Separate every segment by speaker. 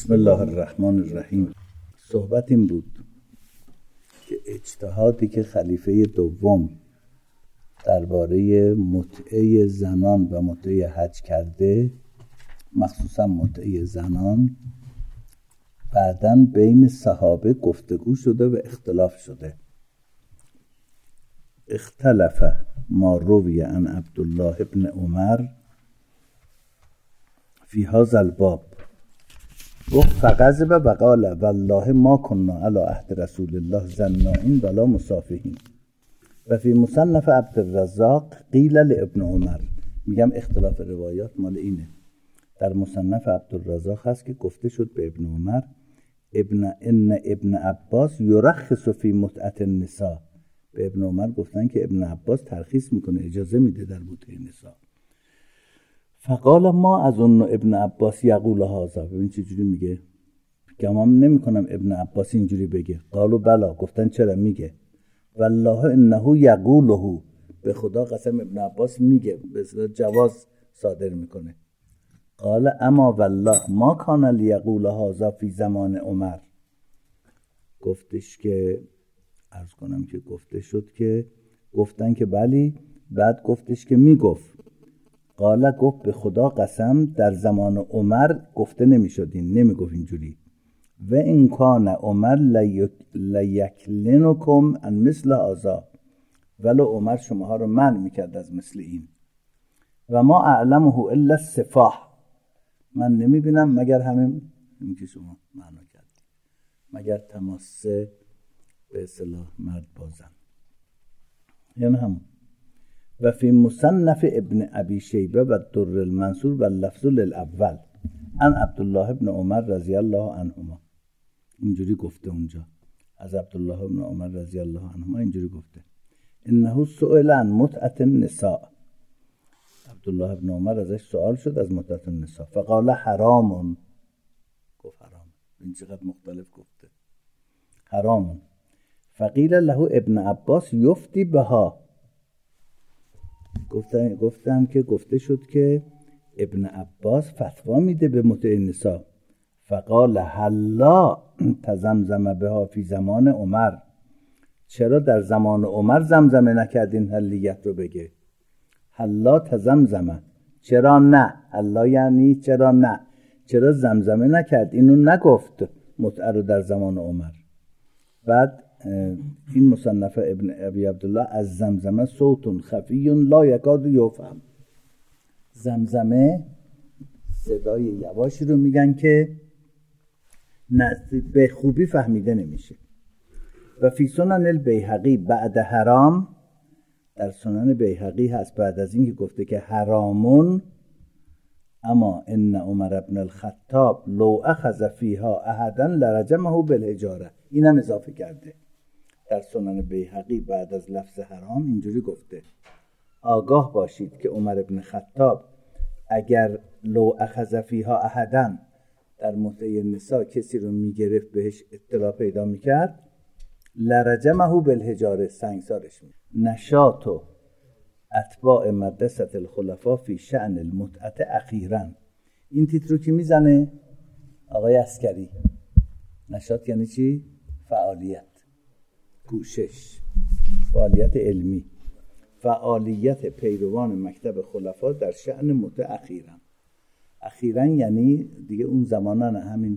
Speaker 1: بسم الله الرحمن الرحیم. صحبت این بود که اجتهادی که خلیفه دوم درباره متعه زنان و متعه حج کرده، مخصوصا متعه زنان، بعداً بین صحابه گفتگو شده و اختلاف شده. اختلف ما روی عن عبدالله ابن عمر فی هذا الباب. گفت فغضب و قال والله ما كنا علی عهد رسول الله زنائین ولا مصافحین. و فی مصنف عبدالرزاق قیل لابن عمر. میگم اختلاف روایات مال اینه. در مصنف عبدالرزاق هست که گفته شد به ابن عمر ان ابن عباس یرخص فی متعة النساء. به ابن عمر گفتن که ابن عباس ترخیص میکنه، اجازه میده در متعه نساء. فقال ما اظن ابن عباس یقول هذا. ببین چجوری میگه، گمان نمیکنم ابن عباس اینجوری بگه. قالوا بلا. گفتن چرا میگه. والله انه یقوله. به خدا قسم ابن عباس میگه، به اصطلاح جواز صادر میکنه. قال اما والله ما کان لیقول هذا فی زمان عمر. گفتش که عرض کنم که گفته شد که گفتن که بلی، بعد گفتش که میگفت. قال گفت به خدا قسم در زمان عمر گفته نمیشدین، نمیگفت اینجوری. و این کان عمر لیکلنکم ان مثل هذا. ولو عمر شماها رو منع میکرد از مثل این. و ما اعلمه الا السفاح. من نمیبینم مگر همین که شما معنا کردید، مگر تماس به اصطلاح مرد بازن، یعنی همون. و فی مصنف ابن ابی شیبه و در المنصور و اللفظ للاول عن عبدالله ابن عمر رضی الله عنهما. اینجوری گفته اونجا از عبدالله ابن عمر رضی الله عنهما، اینجوری گفته انه سئل عن متعة النساء. عبدالله ابن عمر ازش سوال شد از متعة النساء. فقال حرام. گفت حرام. این چقدر مختلف گفته. حرام. فقیل له ابن عباس یفتی بها. گفتم که گفته شد که ابن عباس فتوا میده به متعه نساء. فقال حلا تزمزم بها فی زمان عمر. چرا در زمان عمر زمزمه نکردین حلیت رو بگه؟ حلا تزمزم، چرا نه؟ حلا یعنی چرا نه؟ چرا زمزمه نکرد؟ اینو نگفت متعه رو در زمان عمر. بعد این مصنف ابن ابی عبدالله از زمزمه صوت خفی لا یکاد یفهم. زمزمه صدای یواشی رو میگن که به خوبی فهمیده نمیشه. و فی سنن البیهقی بعد حرام. در سنن بیهقی هست بعد از این که گفته که حرامون، اما ان عمر ابن الخطاب لو اخذ فیها احدا لرجمه بالحجاره. اینم اضافه کرده. در سنن بیهقی بعد از لفظ حرام اینجوری گفته آگاه باشید که عمر ابن خطاب اگر لو اخذ فیها احدا، در متعه نساء کسی رو میگرفت بهش اطلاع پیدا میکرد، لرجمه بالحجاره، سنگسارش میکرد. نشاط اتباع مدرسه الخلفاء فی شأن المتعه اخیرا. این تیتر رو که میزنه آقای عسکری. نشاط یعنی چی؟ فعالیت، کوشش، فعالیت علمی. فعالیت پیروان مکتب خلفا در شأن متعه اخیرا. اخیرا یعنی دیگه اون زمانان همین.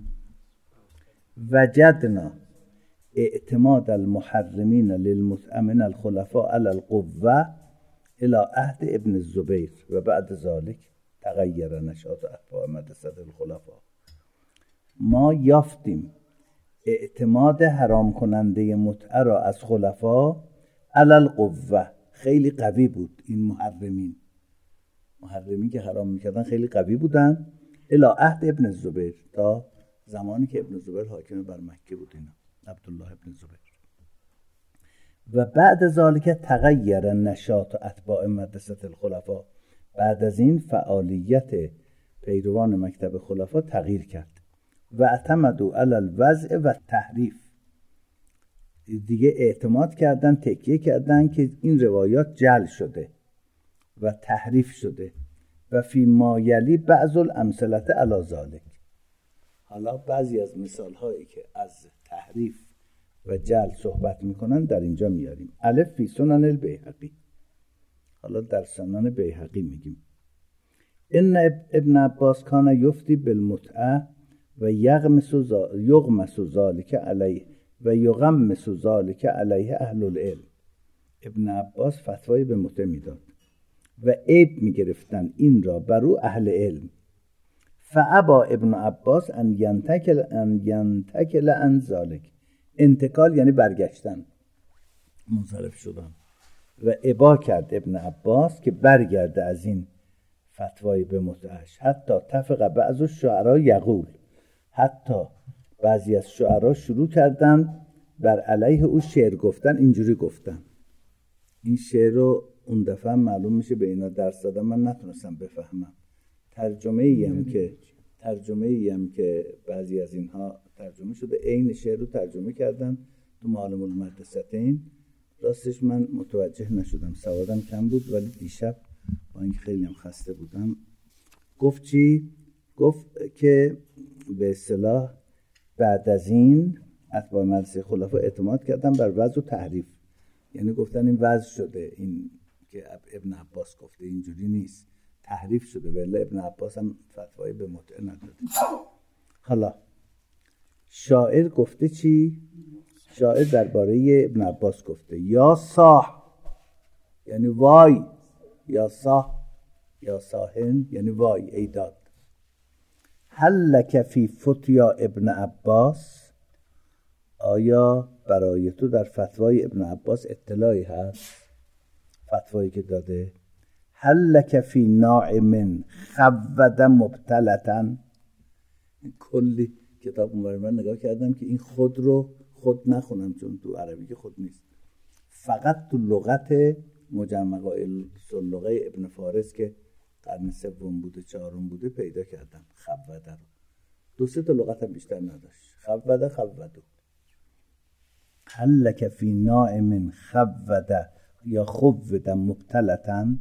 Speaker 1: وجدنا اعتماد المحرمین للمتعه من الخلفاء علی القوه الى عهد ابن الزبیر و بعد ذلك تغییر نشاط اتباع مدرسه الخلفاء. ما یافتیم اعتماد حرام کننده متعه را از خلفا علی القوه، خیلی قوی بود. این محرمین که حرام میکردن خیلی قوی بودن. الی عهد ابن الزبیر، تا زمانی که ابن الزبیر حاکم بر مکه بود. اینا عبدالله ابن الزبیر. و بعد ذالک تغییر نشاط اتباع مدرسه الخلفاء. بعد از این فعالیت پیروان مکتب خلفا تغییر کرد. و اعتمدوا علی الوضع و تحریف. دیگه اعتماد کردن، تکیه کردن که این روایات جعل شده و تحریف شده. و فی ما یلی بعض الامثله علی ذلک. حالا بعضی از مثال هایی که از تحریف و جعل صحبت میکنن در اینجا میاریم. الف فی سنن البیهقی. حالا در سنن بیهقی میگیم ان ابن عباس کان یفتی بالمتعه و یغمس ذلک علیه و یغمس ذلک علیه اهل العلم. ابن عباس فتوای به متعه میداد و عیب میگرفتن این را بر او اهل علم. فابا ابن عباس ان ینتکل عن ذلک. انتقال یعنی برگشتن، منصرف شدن. و ابا کرد ابن عباس که برگرده از این فتوای به متعهش. حتی تفق بعض الشعراء یقول، حتی بعضی از شعرا شروع کردن بر علیه او شعر گفتن. اینجوری گفتن. این شعر رو اون دفعه معلوم میشه به اینا درس دادم، من نتونستم بفهمم. ترجمه ای هم که بعضی از اینها ترجمه شده، عین شعر رو ترجمه کردن تو معالم المدرستین. راستش من متوجه نشدم، سوادم کم بود، ولی دیشب با اینکه خیلی هم خسته بودم گفت چی؟ گفت که به اصطلاح بعد از این اتباع مدرسه خلفا اعتماد کردن بر وضع و تحریف. یعنی گفتن این وضع شده، این که ابن عباس گفته اینجوری نیست، تحریف شده. ولی ابن عباس هم فتوایی به متعه نداده. حالا شاعر گفته چی؟ شاعر درباره ابن عباس گفته یا صاح یعنی وای، یا صاح یا صاحن یعنی وای، ای داد. هل لک فی فتیا ابن عباس، آیا برای تو در فتوای ابن عباس اطلاعی هست؟ فتوایی که داده. هل لک فی ناعم خود مبتلتن. کلی کتاب اونور من نگاه کردم که این خود رو خود نخونم، چون تو عربی که خود نیست، فقط تو لغت مجمع اللغه ابن فارس که قرن سوم بوده چهارم بوده پیدا کردم خوده رو. دو سه تا لغت هم بیشتر نداشت. خودو. هل لک فی ناعم خود یا خود مبتلتن،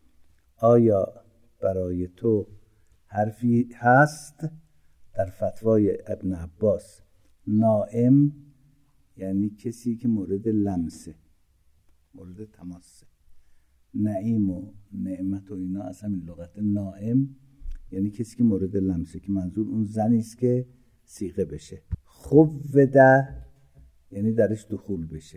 Speaker 1: آیا برای تو حرفی هست در فتوای ابن عباس؟ نائم یعنی کسی که مورد لمسه، مورد تماسه. نعیم و نعمت و اینا از همین لغت. نائم یعنی کسی که مورد لمسه، که منظور اون زنی است که صیغه بشه. خوده یعنی درش دخول بشه.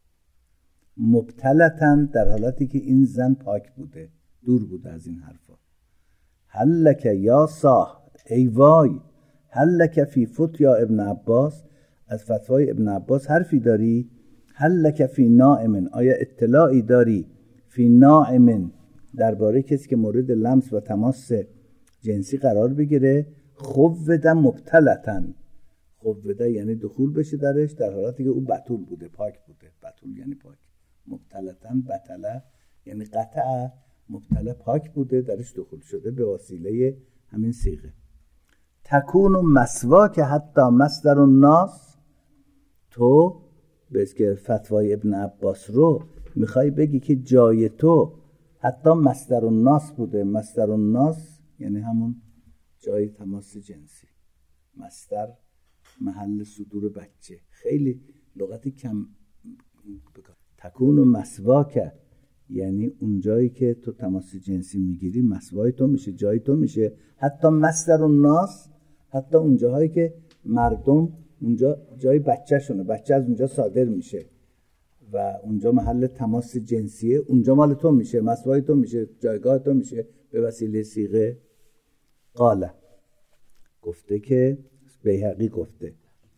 Speaker 1: مبتلتن در حالتی که این زن پاک بوده، دور بوده از این حرفا. هل لک یا صاح، ای وای. هل لک فی فتیا ابن عباس، از فتوای ابن عباس حرفی داری؟ هل لک فی نائم، آیا اطلاعی داری؟ فی نائم درباره کسی که مورد لمس و تماس جنسی قرار بگیره. خوده مبتلتن، خوده یعنی دخول بشه درش در حالتی که او بتول بوده، پاک بوده. بتول یعنی پاک. مبتلتن بتله یعنی قطع، مبتله پاک بوده درش دخول شده به وسیله همین صیغه. تکون مسواک حتی مصدر الناس، تو بس که فتوای ابن عباس رو میخوای بگی که جای تو حتی مصدر الناس بوده. مصدر الناس یعنی همون جای تماس جنسی. مصدر محل صدور بچه. خیلی لغتی کم بکن. تکون مسواک یعنی اون جایی که تو تماس جنسی میگیری مسوای تو میشه، جای تو میشه. حتی مصدر الناس، حتی اون جاهایی که مردم اونجا جای بچه شونه، بچه از اونجا صادر میشه و اونجا محل تماس جنسیه، اونجا مال تو میشه، مسوای تو میشه، جایگاه تو میشه به وسیله صیغه. قاله گفته که بیهقی گفته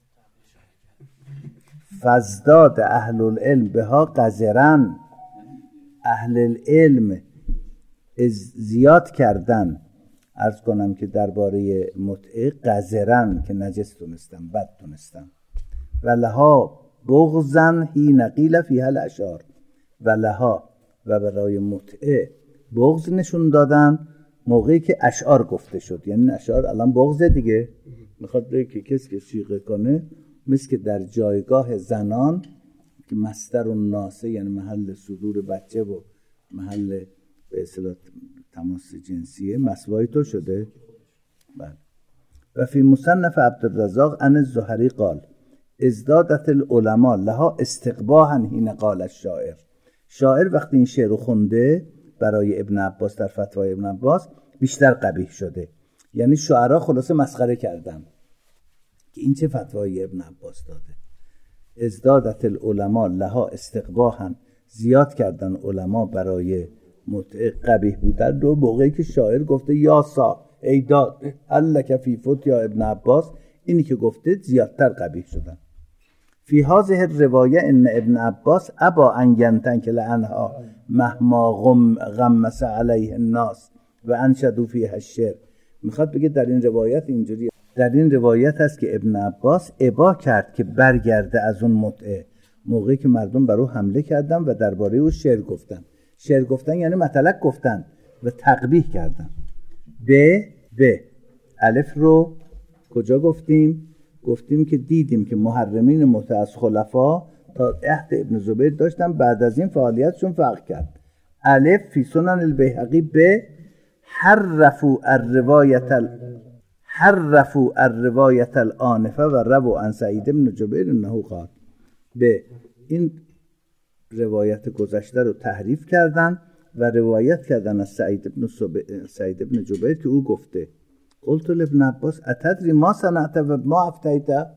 Speaker 1: فزداد اهل العلم بها قذرن، اهل العلم زیاد کردن، عرض کنم که درباره متعه قذرن که نجس تونستن، بد تونستن. ولها بغضن حین قیل فیها الاشعار، ولها و برای متعه بغض نشون دادن موقعی که اشعار گفته شد. یعنی اشعار الان بغض دیگه، میخواد بگه که کسی که صیغه کنه مثل که در جایگاه زنان که مصدر الناس یعنی محل صدور بچه و محل به اصطلاح تماس جنسیه، مسوای تو شده. بله. و فی مصنف عبدالرزاق عن الزهری قال ازدادت العلماء لها استقباحا حین قال الشاعر. شاعر وقتی این شعر رو خونده برای ابن عباس در فتوای ابن عباس بیشتر قبیح شده. یعنی شاعرها خلاصه مسخره کردن که این چه فتوای ابن عباس داده. ازدادت العلماء لها استقباحا، زیاد کردن علما برای قبیح بودن رو موقعی که شاعر گفته یا سا ای داد هلک فی فت یا ابن عباس، اینی که گفته زیادتر قبیح شدن. فی هذه الروایه ان ابن عباس ابا ان ینتکل عنها مهما غمس علیه الناس و انشدوا فیها الشعر. میخواد بگه در این روایت اینجوری، در این روایت هست که ابن عباس ابا کرد که برگرده از اون متعه موقعی که مردم بر او حمله کردن و درباره او شعر گفتن. شعر گفتن یعنی مطلق گفتن و تقبیح کردن. به الف رو کجا گفتیم؟ گفتیم که دیدیم که محرمین متعه از خلفا تا عهد ابن زبیر داشتن، بعد از این فعالیتشون فرق کرد. الف فی سنن البیهقی به حرفوا الروایت الآنفه و ربو عن سعید بن جبیر انه قال. به این روایت گذشته رو تحریف کردن و روایت کردن از سعید بن جبیر که او گفته قلت لابن عباس اتدری ما صنعت و ما افتیت.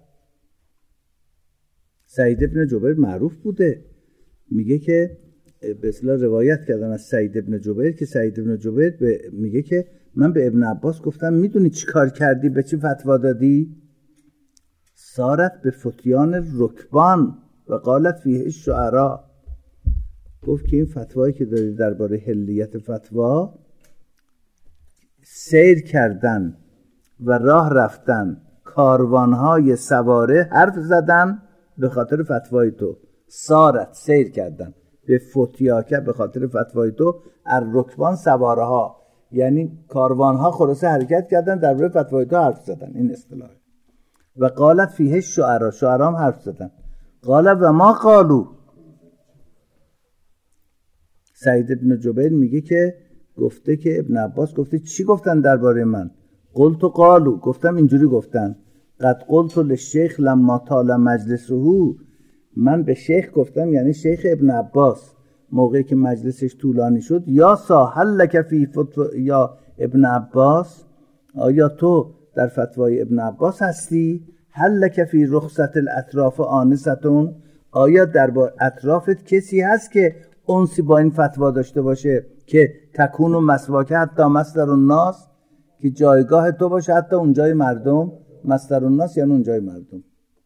Speaker 1: سعید بن جبیر معروف بوده، میگه که به اصطلاح روایت کردن از سعید بن جبیر که سعید بن جبیر میگه که من به ابن عباس گفتم میدونی چی کار کردی، به چی فتوا دادی؟ سارت به فتیان رکبان و قالت فیه الشعراء. گفت که این فتوایی که داری درباره حلیت فتوا، سیر کردن و راه رفتن کاروانهای سواره حرف زدن به خاطر فتوای تو. سارت سیر کردن به فتیاکه به خاطر فتوای تو، الرکبان سواره ها، یعنی کاروان ها خلاصه حرکت کردن درباره فتوای تو حرف زدن. این اصطلاح. و قالت فیه الشعراء، شعرا هم حرف زدن. قال و ما قالو. سعید بن جبیر میگه که گفته که ابن عباس گفته چی گفتن درباره من؟ قلت قالو، گفتم اینجوری گفتن. قد قلت للشیخ لما طال مجلسه، من به شیخ گفتم، یعنی شیخ ابن عباس موقعی که مجلسش طولانی شد، یا ساحل لک فی یا ابن عباس، آیا تو در فتوای ابن عباس هستی؟ هل لک فی رخصت الاطراف آنستون، آیا در اطرافت کسی هست که اونسی با این فتوا داشته باشه که تکون و مسواکه حتی مصدر الناس، که جایگاه تو باشه حتی اونجای مردم. مصدر الناس یعنی اونجای مردم.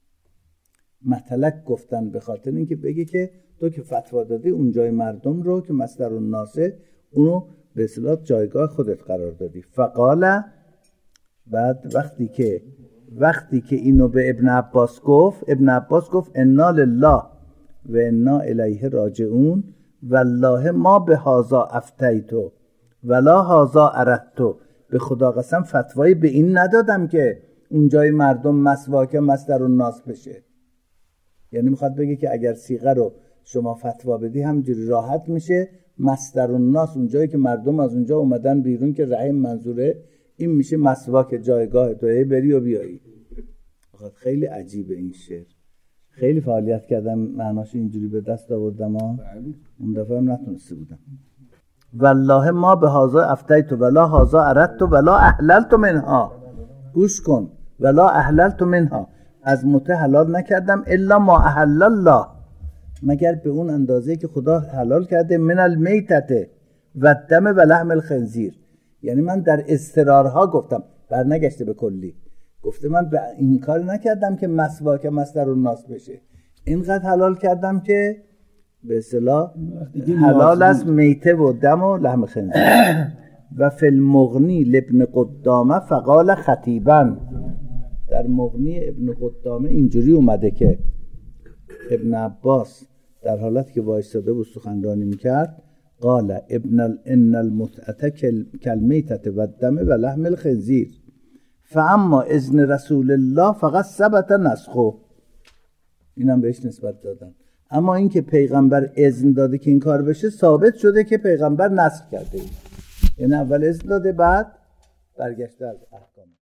Speaker 1: مطلق گفتن به خاطر اینکه بگه که تو که فتوا دادی اونجای مردم رو که مصدر الناسه، اونو به اصطلاح جایگاه خودت قرار دادی. فقال، بعد وقتی که اینو به ابن عباس گفت، ابن عباس گفت انا لله و انا الیه راجعون والله ما به هذا افتیتو ولا هذا اردتو. به خدا قسم فتوایی به این ندادم که اونجای مردم مسواک مصدر الناس بشه. یعنی میخواد بگه که اگر صیغه رو شما فتوا بدی همینجوری راحت میشه. مصدر الناس اونجایی که مردم از اونجا اومدن بیرون که رحم منظوره، این میشه مسواک جایگاه تو، بری و بیایی. خیلی عجیبه این شعر. خیلی فعالیت کردم معناش اینجوری به دست آوردم اون دفعه هم نتونسته بودم. والله ما به هذا افتیت ولا هذا اردت ولا احللت منها. گوش کن، ولا احللت منها، از متع حلال نکردم الا ما احل الله، مگر به اون اندازه که خدا حلال کرده، من المیتته و دم و لحم الخنزیر. یعنی من در اضطرارها گفتم، برنگشته به کلی. گفته من به این کار نکردم که مسواک مصدر الناس بشه، اینقدر حلال کردم که به اصطلاح حلال از میته و دم و لحم خنزیر. و فی المغنی لابن قدامه فقال خطیبا، در مغنی ابن قدامه اینجوری اومده که ابن عباس در حالت که وایساده و سخنرانی میکرد، قال ان المتعه کالمیتة و الدم و لحم الخنزیر فاما اذن رسول الله فقط ثبت نسخه. اینم بهش نسبت دادن. اما این که پیغمبر اذن داده که این کار بشه، ثابت شده که پیغمبر نسخ کرده. یعنی اول اذن داده بعد برگشته از احکام.